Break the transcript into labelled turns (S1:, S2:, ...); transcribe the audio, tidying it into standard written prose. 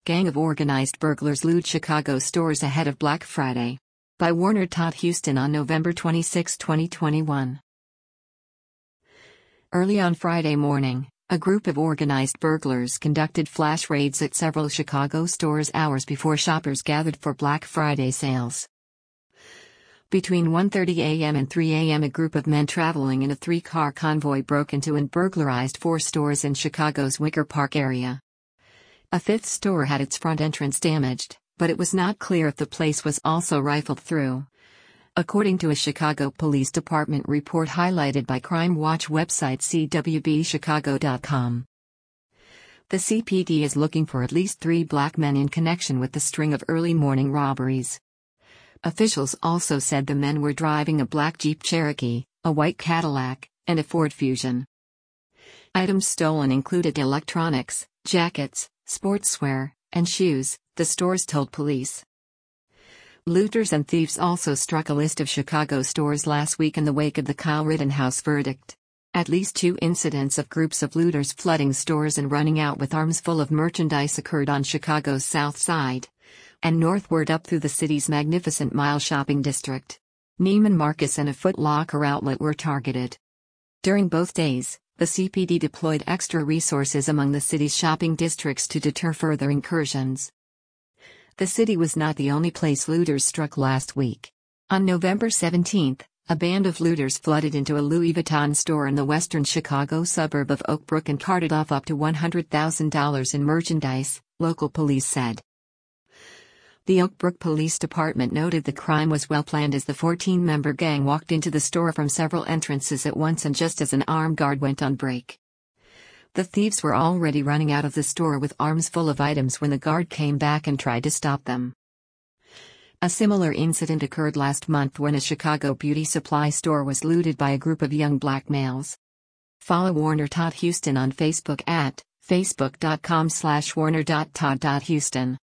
S1: Gang of organized burglars loot Chicago stores ahead of Black Friday. By Warner Todd Huston on November 26, 2021. Early on Friday morning, a group of organized burglars conducted flash raids at several Chicago stores hours before shoppers gathered for Black Friday sales. Between 1:30 a.m. and 3 a.m. a group of men traveling in a three-car convoy broke into and burglarized 4 stores in Chicago's Wicker Park area. A fifth store had its front entrance damaged, but it was not clear if the place was also rifled through. According to a Chicago Police Department report highlighted by Crime Watch website CWBChicago.com. The CPD is looking for at least 3 black men in connection with the string of early morning robberies. Officials also said the men were driving a black Jeep Cherokee, a white Cadillac, and a Ford Fusion. Items stolen included electronics, jackets, sportswear, and shoes, the stores told police. Looters and thieves also struck a list of Chicago stores last week in the wake of the Kyle Rittenhouse verdict. At least 2 incidents of groups of looters flooding stores and running out with arms full of merchandise occurred on Chicago's South Side and northward up through the city's Magnificent Mile shopping district. Neiman Marcus and a Foot Locker outlet were targeted. During both days, the CPD deployed extra resources among the city's shopping districts to deter further incursions. The city was not the only place looters struck last week. On November 17, a band of looters flooded into a Louis Vuitton store in the western Chicago suburb of Oak Brook and carted off up to $100,000 in merchandise, local police said. The Oak Brook Police Department noted the crime was well planned as the 14-member gang walked into the store from several entrances at once and just as an armed guard went on break. The thieves were already running out of the store with arms full of items when the guard came back and tried to stop them. A similar incident occurred last month when a Chicago beauty supply store was looted by a group of young black males. Follow Warner Todd Huston on Facebook at facebook.com/warner.todd.huston.